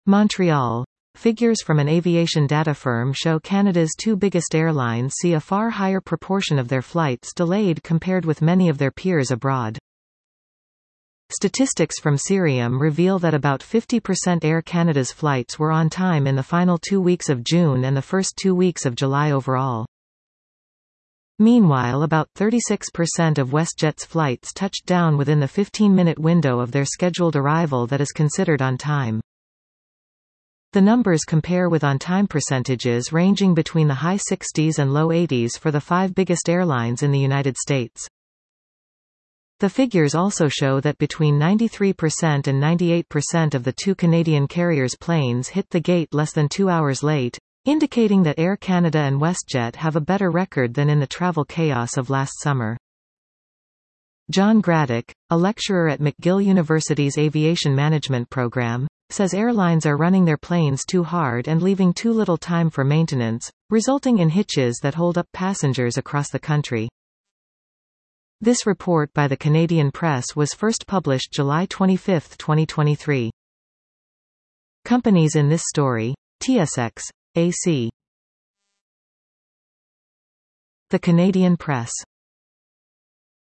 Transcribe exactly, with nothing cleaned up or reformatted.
Montreal. Figures from an aviation data firm show Canada's two biggest airlines see a far higher proportion of their flights delayed compared with many of their peers abroad. Statistics from Cirium reveal that about fifty percent Air Canada's flights were on time in the final two weeks of June and the first two weeks of July overall. Meanwhile, about thirty-six percent of WestJet's flights touched down within the fifteen-minute window of their scheduled arrival that is considered on time. The numbers compare with on-time percentages ranging between the high sixties and low eighties for the five biggest airlines in the United States. The figures also show that between ninety-three percent and ninety-eight percent of the two Canadian carriers' planes hit the gate less than two hours late, indicating that Air Canada and WestJet have a better record than in the travel chaos of last summer. John Graddick, a lecturer at McGill University's Aviation Management program, says airlines are running their planes too hard and leaving too little time for maintenance, resulting in hitches that hold up passengers across the country. This report by the Canadian Press was first published July twenty-fifth, twenty twenty-three. Companies in this story: T S X, A C. The Canadian Press.